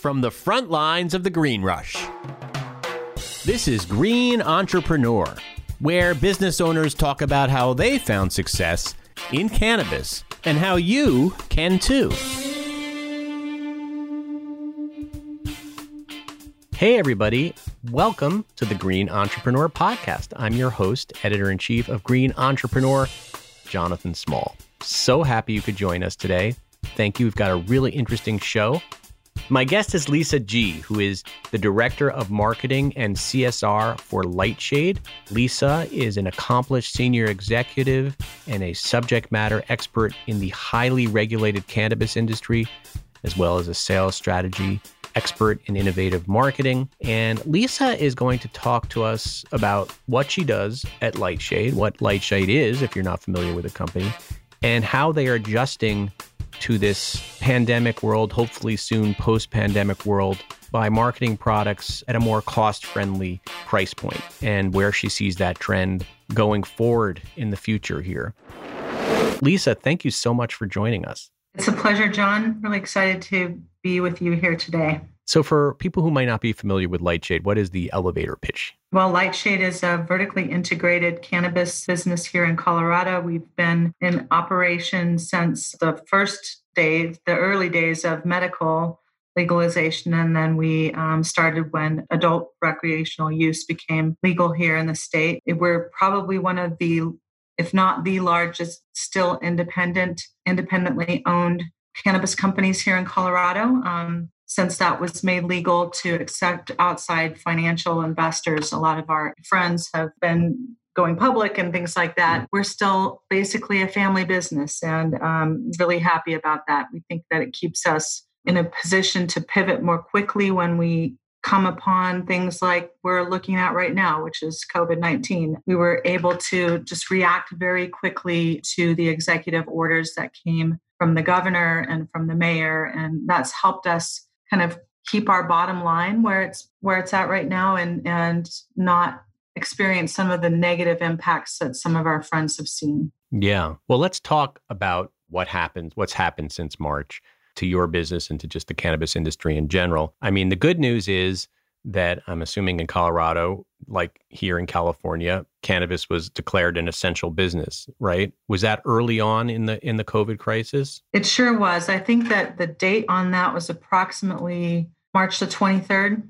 from the front lines of the green rush. This is Green Entrepreneur, where business owners talk about how they found success in cannabis and how you can too. Hey everybody, welcome to the Green Entrepreneur Podcast. I'm your host, Editor-in-Chief of Green Entrepreneur, Jonathan Small. So happy you could join us today. Thank you. We've got a really interesting show. My guest is Lisa G, who is the Director of Marketing and CSR for Lightshade. Lisa is an accomplished senior executive and a subject matter expert in the highly regulated cannabis industry, as well as a sales strategy expert in innovative marketing. And Lisa is going to talk to us about what she does at Lightshade, what Lightshade is, if you're not familiar with the company, and how they are adjusting to this pandemic world, hopefully soon post-pandemic world, by marketing products at a more cost-friendly price point, and where she sees that trend going forward in the future here. Lisa, thank you so much for joining us. It's a pleasure, John. Really excited to be with you here today. So for people who might not be familiar with Lightshade, what is the elevator pitch? Well, Lightshade is a vertically integrated cannabis business here in Colorado. We've been in operation since the early days of medical legalization. And then we started when adult recreational use became legal here in the state. We're probably one of the, if not the largest, still independently owned cannabis companies here in Colorado. Since that was made legal to accept outside financial investors, a lot of our friends have been going public and things like that. We're still basically a family business, and really happy about that. We think that it keeps us in a position to pivot more quickly when we come upon things like we're looking at right now, which is COVID-19. We were able to just react very quickly to the executive orders that came from the governor and from the mayor, and that's helped us kind of keep our bottom line where it's at right now, and not experience some of the negative impacts that some of our friends have seen. Yeah. Well, let's talk about what's happened since March to your business and to just the cannabis industry in general. I mean, the good news is that I'm assuming in Colorado, like here in California, cannabis was declared an essential business, right? Was that early on in the COVID crisis? It sure was. I think that the date on that was approximately March the 23rd.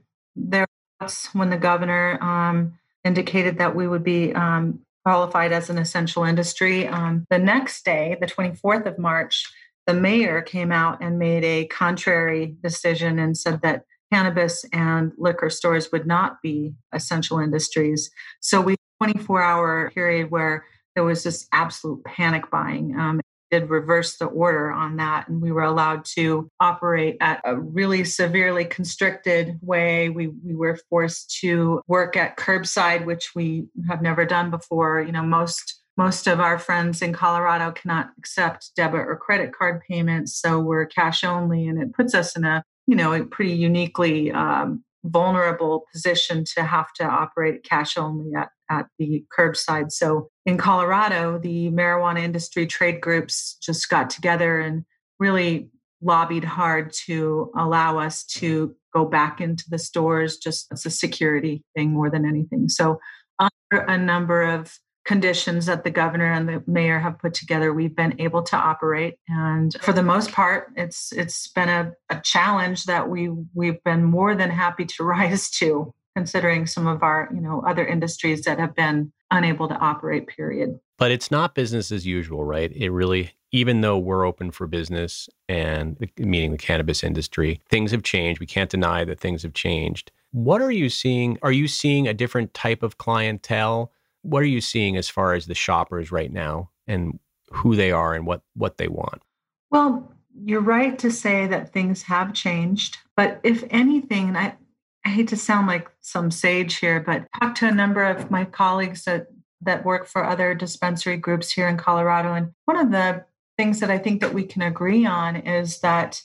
That's when the governor indicated that we would be qualified as an essential industry. The next day, the 24th of March, the mayor came out and made a contrary decision and said that cannabis and liquor stores would not be essential industries. So we had a 24-hour period where there was this absolute panic buying. It did reverse the order on that, and we were allowed to operate at a really severely constricted way. We were forced to work at curbside, which we have never done before. You know, most of our friends in Colorado cannot accept debit or credit card payments, so we're cash only, and it puts us in a pretty uniquely vulnerable position to have to operate cash only at the curbside. So in Colorado, the marijuana industry trade groups just got together and really lobbied hard to allow us to go back into the stores, just as a security thing more than anything. So under a number of conditions that the governor and the mayor have put together, we've been able to operate. And for the most part, it's been a challenge that we've been more than happy to rise to, considering some of our other industries that have been unable to operate, period. But it's not business as usual, right? It really, even though we're open for business, and meaning the cannabis industry, things have changed. We can't deny that things have changed. What are you seeing? Are you seeing a different type of clientele? What are you seeing as far as the shoppers right now and who they are and what they want? Well, you're right to say that things have changed. But if anything, and I hate to sound like some sage here, but I talked to a number of my colleagues that work for other dispensary groups here in Colorado. And one of the things that I think that we can agree on is that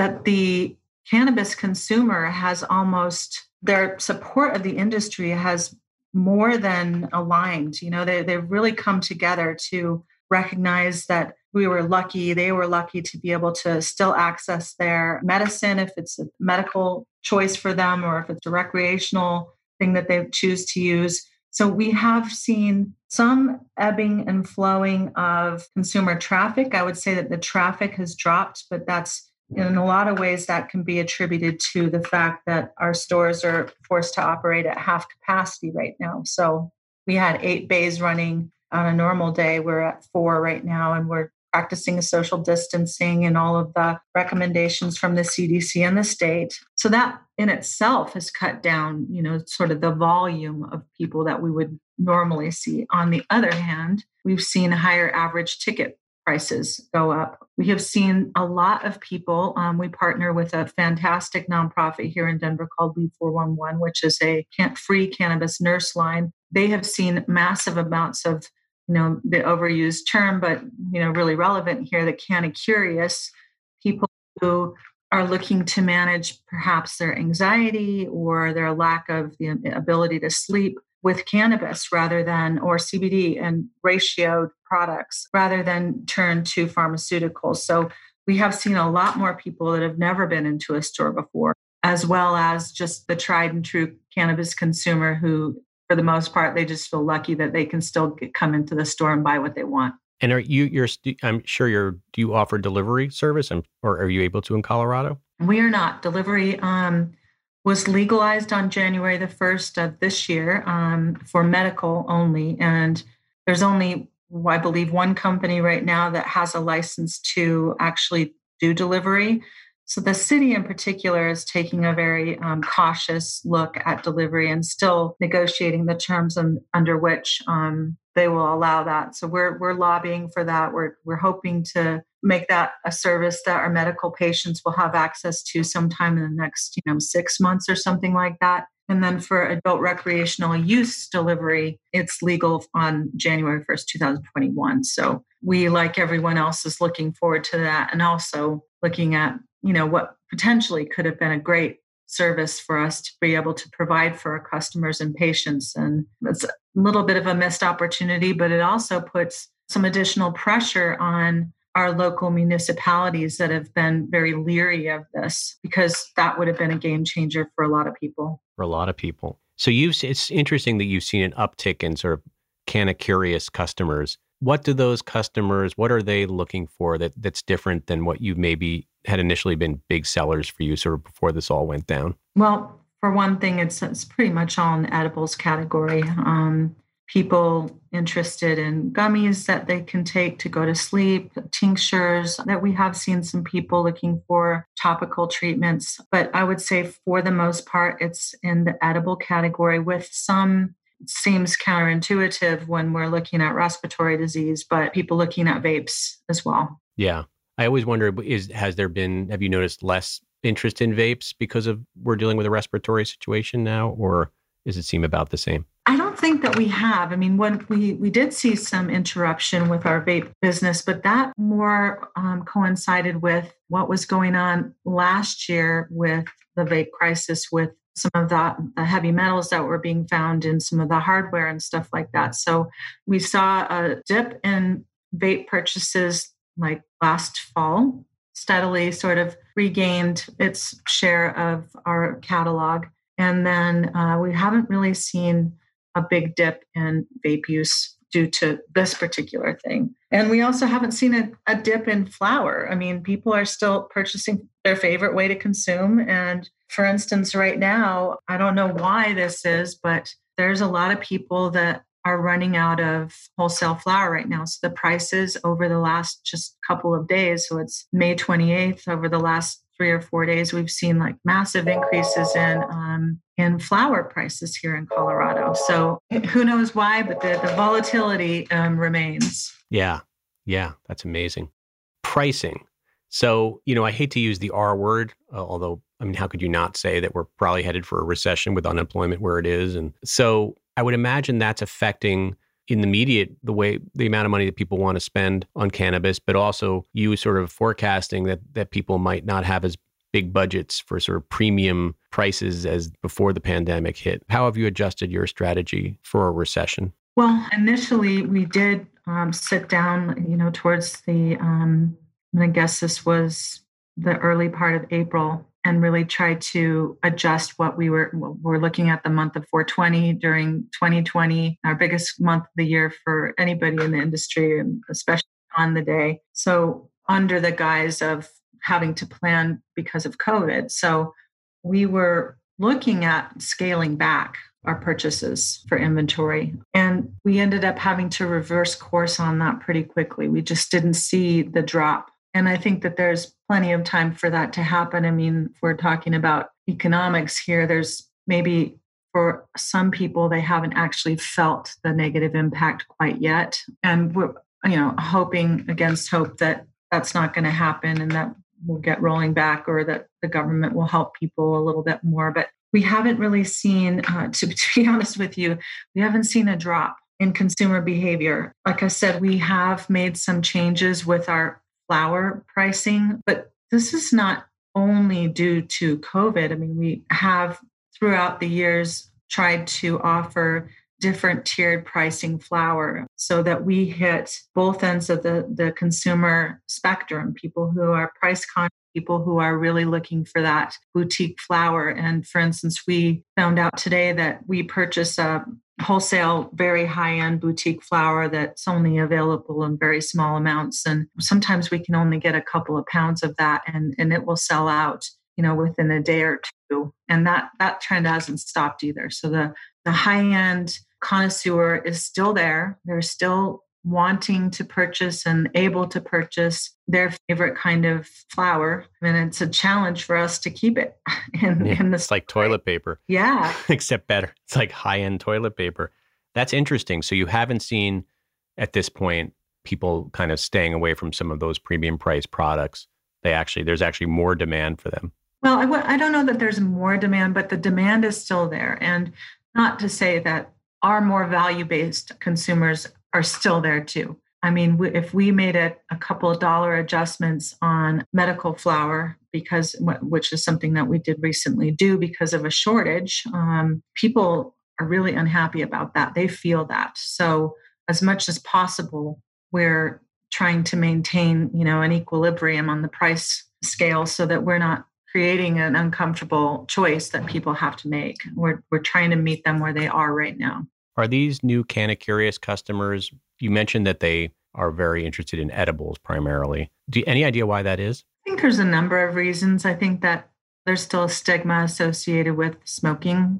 the cannabis consumer has almost, their support of the industry has more than aligned. They've really come together to recognize that we were lucky, they were lucky to be able to still access their medicine if it's a medical choice for them or if it's a recreational thing that they choose to use. So we have seen some ebbing and flowing of consumer traffic. I would say that the traffic has dropped, but that's in a lot of ways that can be attributed to the fact that our stores are forced to operate at half capacity right now. So we had 8 bays running on a normal day. We're at 4 right now, and we're practicing social distancing and all of the recommendations from the CDC and the state. So that in itself has cut down, sort of the volume of people that we would normally see. On the other hand, we've seen higher average ticket prices go up. We have seen a lot of people. We partner with a fantastic nonprofit here in Denver called Lead 411, which is a free cannabis nurse line. They have seen massive amounts of, the overused term, but, really relevant here, the canna curious, people who are looking to manage perhaps their anxiety or their lack of the ability to sleep with cannabis or CBD and ratioed products rather than turn to pharmaceuticals. So we have seen a lot more people that have never been into a store before, as well as just the tried and true cannabis consumer who, for the most part, they just feel lucky that they can still come into the store and buy what they want. And I'm sure do you offer delivery service or are you able to in Colorado? We are not. Delivery was legalized on January the 1st of this year for medical only. And there's only, I believe, one company right now that has a license to actually do delivery. So the city in particular is taking a very cautious look at delivery and still negotiating the terms under which they will allow that. So we're lobbying for that. We're hoping to make that a service that our medical patients will have access to sometime in the next 6 months or something like that. And then for adult recreational use delivery, it's legal on January 1st, 2021. So we, like everyone else, is looking forward to that and also looking at what potentially could have been a great service for us to be able to provide for our customers and patients. And it's a little bit of a missed opportunity, but it also puts some additional pressure on our local municipalities that have been very leery of this, because that would have been a game changer for a lot of people. So it's interesting that you've seen an uptick in sort of canna curious customers. What do those customers, what are they looking for that's different than what you maybe had initially been big sellers for you sort of before this all went down? Well, for one thing, it's pretty much all in the edibles category. People interested in gummies that they can take to go to sleep, tinctures that we have seen some people looking for, topical treatments. But I would say for the most part, it's in the edible category with some. It seems counterintuitive when we're looking at respiratory disease, but people looking at vapes as well. Yeah. I always wonder, have you noticed less interest in vapes because we're dealing with a respiratory situation now, or does it seem about the same? I don't think that we have. I mean, when we did see some interruption with our vape business, but that more coincided with what was going on last year with the vape crisis, with some of the heavy metals that were being found in some of the hardware and stuff like that. So we saw a dip in vape purchases like last fall, steadily sort of regained its share of our catalog. And then we haven't really seen a big dip in vape use due to this particular thing. And we also haven't seen a dip in flower. I mean, people are still purchasing their favorite way to consume. And for instance, right now, I don't know why this is, but there's a lot of people that are running out of wholesale flower right now. So the prices over the last just couple of days, so it's May 28th, over the last 3 or 4 days, we've seen like massive increases in flower prices here in Colorado. So who knows why, but the volatility remains. Yeah, that's amazing. Pricing. So, I hate to use the R word, although, I mean, how could you not say that we're probably headed for a recession with unemployment where it is? And so I would imagine that's affecting in the immediate the amount of money that people want to spend on cannabis, but also you sort of forecasting that people might not have as big budgets for sort of premium prices as before the pandemic hit. How have you adjusted your strategy for a recession? Well, initially we did sit down, towards I guess this was the early part of April, and really try to adjust what we're looking at the month of 420 during 2020, our biggest month of the year for anybody in the industry, and especially on the day. So under the guise of having to plan because of COVID. So we were looking at scaling back our purchases for inventory. And we ended up having to reverse course on that pretty quickly. We just didn't see the drop. And I think that there's plenty of time for that to happen. I mean, if we're talking about economics here, there's maybe for some people, they haven't actually felt the negative impact quite yet. And we're, hoping against hope that that's not going to happen and that we'll get rolling back, or that the government will help people a little bit more. But we haven't really seen, to be honest with you, we haven't seen a drop in consumer behavior. Like I said, we have made some changes with our flour pricing, but this is not only due to COVID. I mean, we have throughout the years tried to offer different tiered pricing flour so that we hit both ends of the consumer spectrum, people who are price conscious, people who are really looking for that boutique flour. And for instance, we found out today that we purchase a wholesale, very high-end boutique flour that's only available in very small amounts. And sometimes we can only get a couple of pounds of that, and it will sell out, within a day or two. And that trend hasn't stopped either. So the high-end connoisseur is still there. They're still wanting to purchase and able to purchase their favorite kind of flour. And it's a challenge for us to keep it in this. It's like toilet paper. Yeah. Except better. It's like high-end toilet paper. That's interesting. So you haven't seen at this point people kind of staying away from some of those premium price products. There's actually more demand for them. Well, I don't know that there's more demand, but the demand is still there. And not to say that our more value-based consumers are still there too. I mean, if we made it a couple of dollar adjustments on medical flour, which is something that we did recently do because of a shortage, people are really unhappy about that. They feel that. So as much as possible, we're trying to maintain, an equilibrium on the price scale so that we're not creating an uncomfortable choice that people have to make. We're trying to meet them where they are right now. Are these new Canna Curious customers, you mentioned that they are very interested in edibles primarily. Any idea why that is? I think there's a number of reasons. I think that there's still a stigma associated with smoking,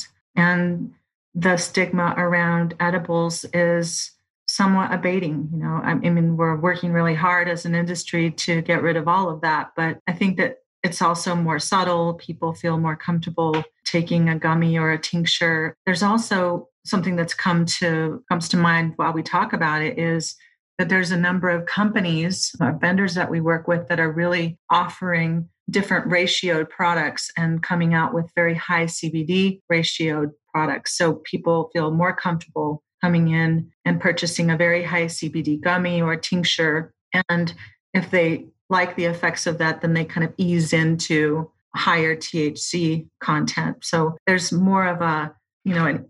and the stigma around edibles is somewhat abating. I mean, we're working really hard as an industry to get rid of all of that, but I think that it's also more subtle. People feel more comfortable taking a gummy or a tincture. There's also something that's comes to mind while we talk about it, is that there's a number of companies, vendors that we work with, that are really offering different ratioed products and coming out with very high CBD ratioed products. So people feel more comfortable coming in and purchasing a very high CBD gummy or tincture. And if they like the effects of that, then they kind of ease into higher THC content. So there's more of an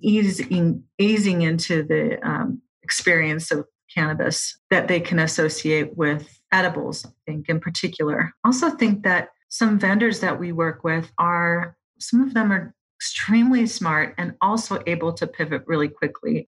easing into the experience of cannabis that they can associate with edibles, I think, in particular. I also think that some vendors that we work with some of them are extremely smart and also able to pivot really quickly.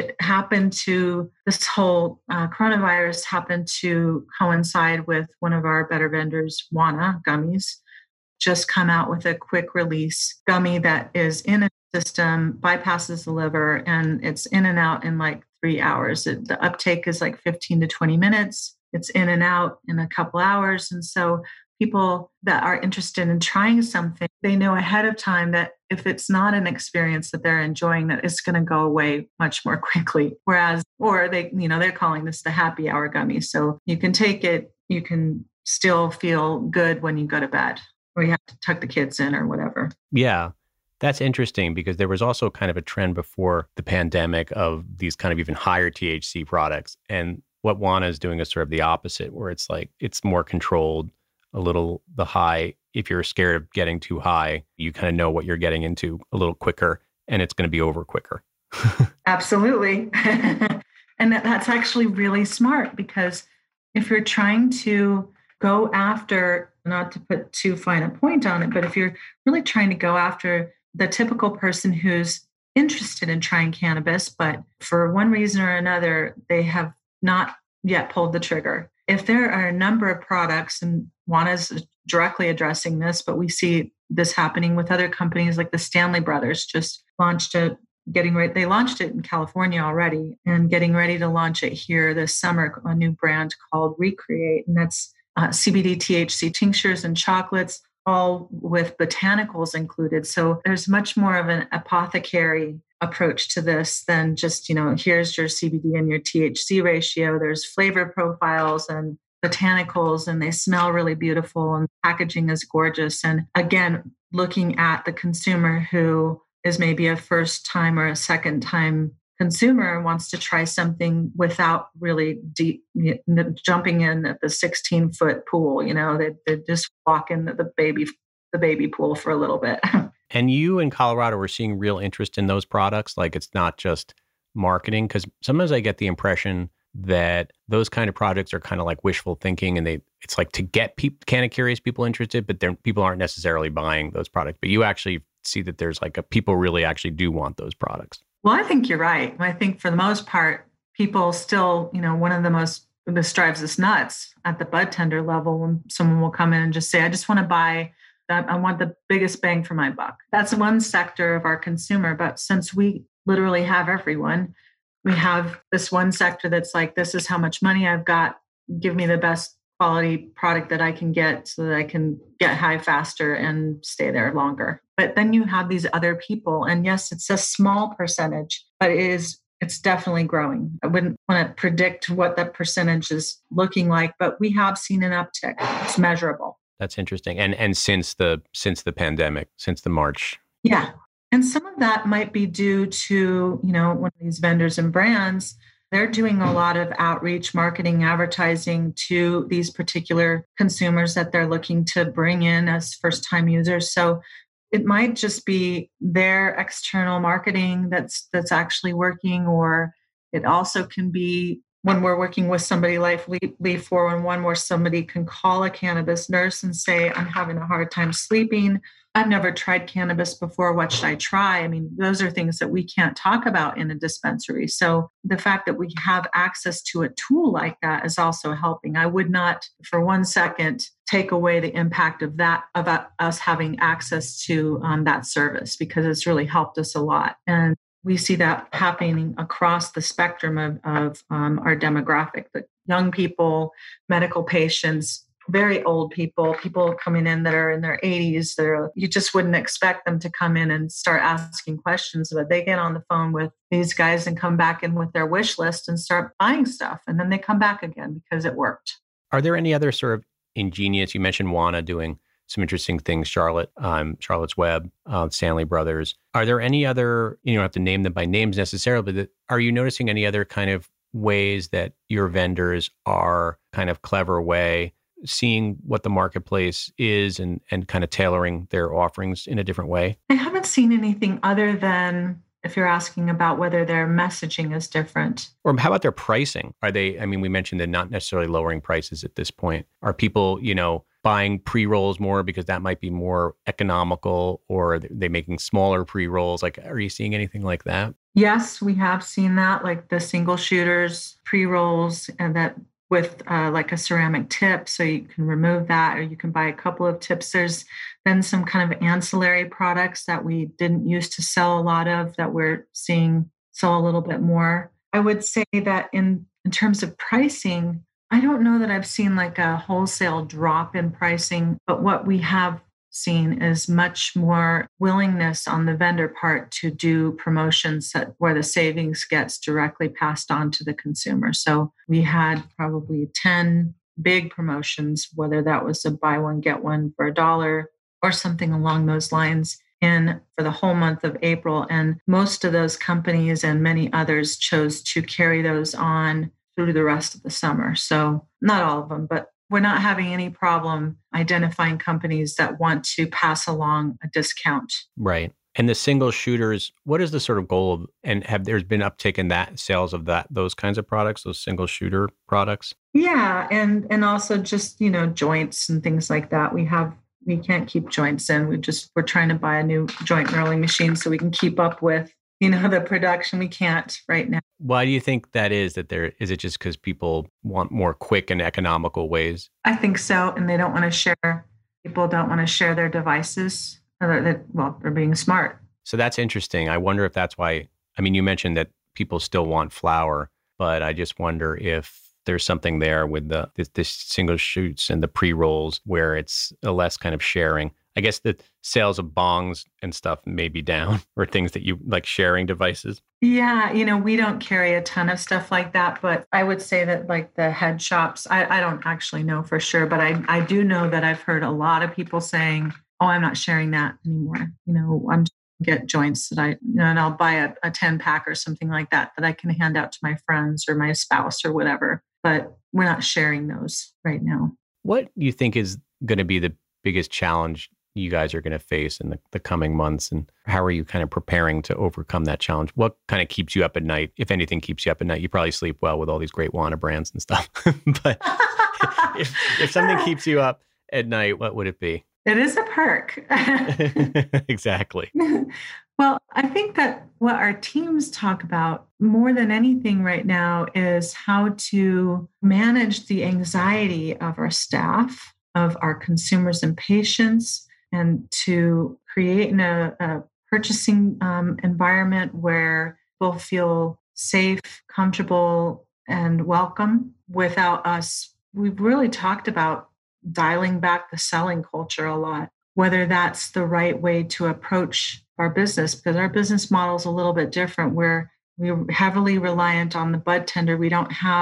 This whole coronavirus happened to coincide with one of our better vendors, Wana Gummies, just come out with a quick release gummy that is in a system, bypasses the liver, and it's in and out in like 3 hours. The uptake is like 15 to 20 minutes. It's in and out in a couple hours. And so people that are interested in trying something, they know ahead of time that if it's not an experience that they're enjoying, that it's going to go away much more quickly. They're calling this the happy hour gummy. So you can take it, you can still feel good when you go to bed, or you have to tuck the kids in or whatever. Yeah. That's interesting, because there was also kind of a trend before the pandemic of these kind of even higher THC products. And what Wana is doing is sort of the opposite, where it's like, it's more controlled, the high. If you're scared of getting too high, you kind of know what you're getting into a little quicker, and it's going to be over quicker. Absolutely. And that's actually really smart, because if you're trying to go after, not to put too fine a point on it, but if you're really trying to go after the typical person who's interested in trying cannabis, but for one reason or another, they have not yet pulled the trigger. If there are a number of products, and Juana's directly addressing this, but we see this happening with other companies like the Stanley Brothers just launched a getting ready. They launched it in California already and getting ready to launch it here this summer, a new brand called Recreate. And that's CBD, THC tinctures and chocolates, all with botanicals included. So there's much more of an apothecary approach to this than just, here's your CBD and your THC ratio. There's flavor profiles and botanicals, and they smell really beautiful, and packaging is gorgeous. And again, looking at the consumer who is maybe a first time or a second time consumer and wants to try something without really deep jumping in at the 16-foot pool. They just walk in the baby pool for a little bit. And you in Colorado were seeing real interest in those products? Like, it's not just marketing? Because sometimes I get the impression that those kind of projects are kind of like wishful thinking, and it's like to get kind of curious people interested, but people aren't necessarily buying those products. But you actually see that there's people really actually do want those products. Well, I think you're right. I think for the most part, people still, one of this drives us nuts at the bud tender level when someone will come in and just say, I just want to buy that. I want the biggest bang for my buck. That's one sector of our consumer. But since we literally have everyone, we have this one sector that's like, this is how much money I've got. Give me the best quality product that I can get so that I can get high faster and stay there longer. But then you have these other people, and yes, it's a small percentage, but it's definitely growing. I wouldn't want to predict what that percentage is looking like, but we have seen an uptick. It's measurable. That's interesting. And since the pandemic, since the March. Yeah. And some of that might be due to, one of these vendors and brands, they're doing a lot of outreach, marketing, advertising to these particular consumers that they're looking to bring in as first-time users. So it might just be their external marketing that's actually working, or it also can be when we're working with somebody like Leaf 411, where somebody can call a cannabis nurse and say, I'm having a hard time sleeping. I've never tried cannabis before. What should I try? I mean, those are things that we can't talk about in a dispensary. So the fact that we have access to a tool like that is also helping. I would not for one second take away the impact of that, of us having access to that service, because it's really helped us a lot. And we see that happening across the spectrum of our demographic, the young people, medical patients, very old people coming in that are in their 80s. You just wouldn't expect them to come in and start asking questions, but they get on the phone with these guys and come back in with their wish list and start buying stuff. And then they come back again because it worked. Are there any other sort of ingenious, you mentioned Juana doing some interesting things, Charlotte's Web, Stanley Brothers. Are there any other, you don't have to name them by names necessarily, but are you noticing any other kind of ways that your vendors are kind of clever way seeing what the marketplace is and kind of tailoring their offerings in a different way? I haven't seen anything other than, if you're asking about whether their messaging is different. Or how about their pricing? Are they, we mentioned they're not necessarily lowering prices at this point. Are people, buying pre-rolls more because that might be more economical, or are they making smaller pre-rolls? Like, are you seeing anything like that? Yes, we have seen that, like the single shooters, pre-rolls, and that with like a ceramic tip, so you can remove that, or you can buy a couple of tips. There's then some kind of ancillary products that we didn't used to sell a lot of that we're seeing sell a little bit more. I would say that in terms of pricing, I don't know that I've seen like a wholesale drop in pricing, but what we have seen is much more willingness on the vendor part to do promotions where the savings gets directly passed on to the consumer. So we had probably 10 big promotions, whether that was a buy one, get one for $1 or something along those lines for the whole month of April. And most of those companies and many others chose to carry those on through the rest of the summer. So not all of them, but we're not having any problem identifying companies that want to pass along a discount. Right. And the single shooters, what is the sort of goal of, and have there's been uptick in that sales of those kinds of products, those single shooter products? Yeah, and also just, joints and things like that. We can't keep joints in. We're trying to buy a new joint milling machine so we can keep up with, the production. We can't right now. Why do you think that is? Is it just because people want more quick and economical ways? I think so, and they don't want to share. People don't want to share their devices. They're being smart. So that's interesting. I wonder if that's why. I mean, you mentioned that people still want flour, but I just wonder if there's something there with this single shoots and the pre-rolls where it's a less kind of sharing. I guess the sales of bongs and stuff may be down, or things that you like, sharing devices. Yeah, we don't carry a ton of stuff like that, but I would say that like the head shops, I don't actually know for sure, but I do know that I've heard a lot of people saying, oh, I'm not sharing that anymore. I'm just gonna get joints that and I'll buy a 10 pack or something like that I can hand out to my friends or my spouse or whatever. But we're not sharing those right now. What do you think is going to be the biggest challenge you guys are going to face in the coming months? And how are you kind of preparing to overcome that challenge? What kind of keeps you up at night? If anything keeps you up at night, you probably sleep well with all these great Wana brands and stuff. But if something keeps you up at night, what would it be? It is a perk. Exactly. Well, I think that what our teams talk about more than anything right now is how to manage the anxiety of our staff, of our consumers and patients, and to create a purchasing environment where people feel safe, comfortable, and welcome without us. We've really talked about dialing back the selling culture a lot, whether that's the right way to approach our business, because our business model is a little bit different. We're heavily reliant on the bud tender. We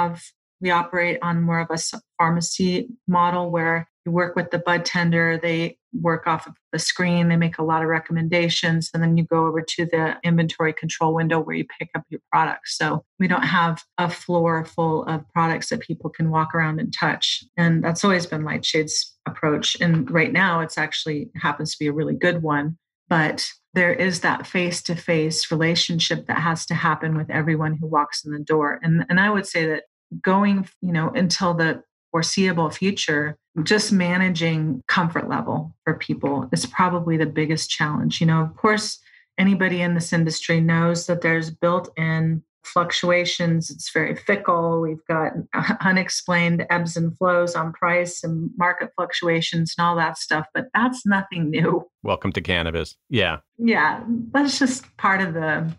operate on more of a pharmacy model where you work with the bud tender, they work off of the screen, they make a lot of recommendations, and then you go over to the inventory control window where you pick up your products. So we don't have a floor full of products that people can walk around and touch. And that's always been Lightshade's approach. And right now it's actually happens to be a really good one. But there is that face-to-face relationship that has to happen with everyone who walks in the door. And I would say that going, until the foreseeable future, just managing comfort level for people is probably the biggest challenge. Of course, anybody in this industry knows that there's built-in fluctuations. It's very fickle. We've got unexplained ebbs and flows on price and market fluctuations and all that stuff, but that's nothing new. Welcome to cannabis. Yeah. Yeah, that's just part of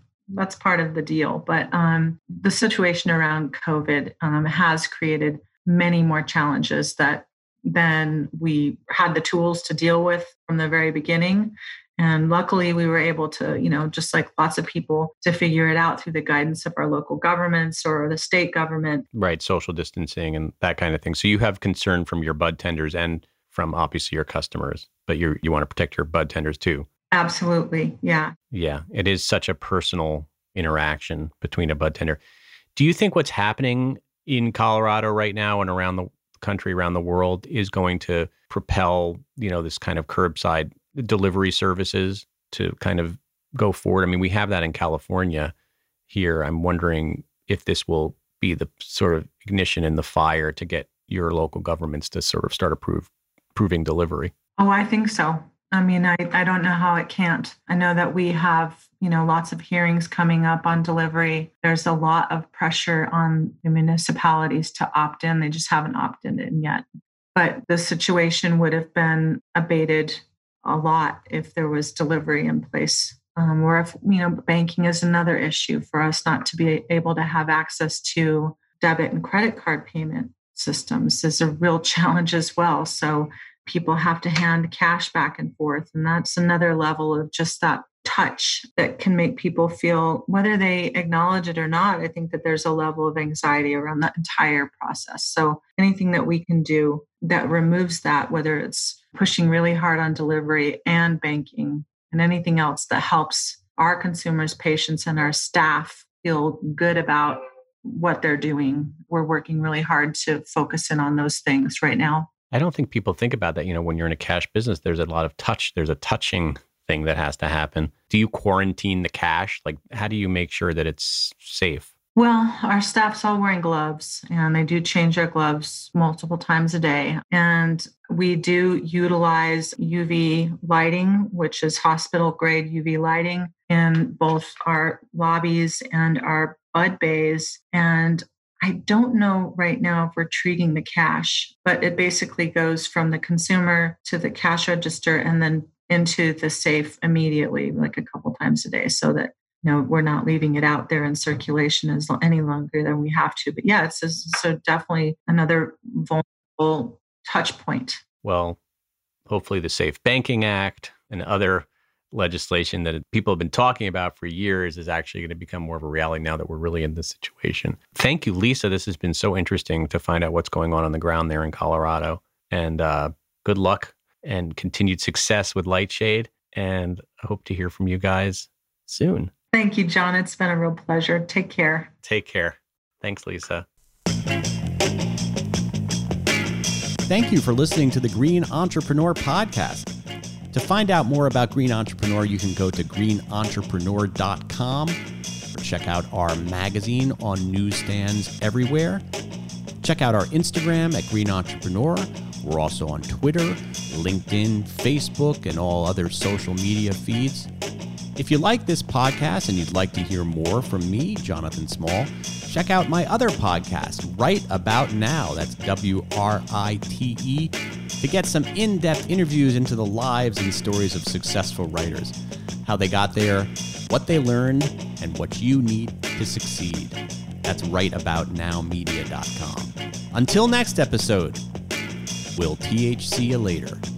the deal. But the situation around COVID has created many more challenges than we had the tools to deal with from the very beginning. And luckily, we were able to, just like lots of people, to figure it out through the guidance of our local governments or the state government. Right. Social distancing and that kind of thing. So you have concern from your bud tenders and from obviously your customers, but you want to protect your bud tenders too. Absolutely. Yeah. Yeah. It is such a personal interaction between a bud tender. Do you think what's happening in Colorado right now and around the country, around the world, is going to propel, this kind of curbside delivery services to kind of go forward? I mean, we have that in California here. I'm wondering if this will be the sort of ignition in the fire to get your local governments to sort of start approving delivery. Oh, I think so. I mean, I don't know how it can't. I know that we have, lots of hearings coming up on delivery. There's a lot of pressure on the municipalities to opt in. They just haven't opted in yet. But the situation would have been abated a lot if there was delivery in place. Or if, banking is another issue for us not to be able to have access to debit and credit card payment systems is a real challenge as well. So people have to hand cash back and forth. And that's another level of just that touch that can make people feel, whether they acknowledge it or not, I think that there's a level of anxiety around that entire process. So anything that we can do that removes that, whether it's pushing really hard on delivery and banking and anything else that helps our consumers, patients, and our staff feel good about what they're doing, we're working really hard to focus in on those things right now. I don't think people think about that. When you're in a cash business, there's a lot of touch. There's a touching thing that has to happen. Do you quarantine the cash? Like, how do you make sure that it's safe? Well, our staff's all wearing gloves, and they do change their gloves multiple times a day. And we do utilize UV lighting, which is hospital grade UV lighting, in both our lobbies and our bud bays. And I don't know right now if we're treating the cash, but it basically goes from the consumer to the cash register and then into the safe immediately, like a couple times a day, so that we're not leaving it out there in circulation any longer than we have to. But yeah, it's so definitely another vulnerable touch point. Well, hopefully the Safe Banking Act and other legislation that people have been talking about for years is actually going to become more of a reality now that we're really in this situation. Thank you, Lisa. This has been so interesting to find out what's going on the ground there in Colorado. And good luck and continued success with Lightshade. And I hope to hear from you guys soon. Thank you, John. It's been a real pleasure. Take care. Take care. Thanks, Lisa. Thank you for listening to the Green Entrepreneur Podcast. To find out more about Green Entrepreneur, you can go to greenentrepreneur.com or check out our magazine on newsstands everywhere. Check out our Instagram at Green Entrepreneur. We're also on Twitter, LinkedIn, Facebook, and all other social media feeds. If you like this podcast and you'd like to hear more from me, Jonathan Small, check out my other podcast, Right About Now. That's WRITE, to get some in-depth interviews into the lives and stories of successful writers, how they got there, what they learned, and what you need to succeed. That's rightaboutnowmedia.com. Until next episode, we'll THC you later.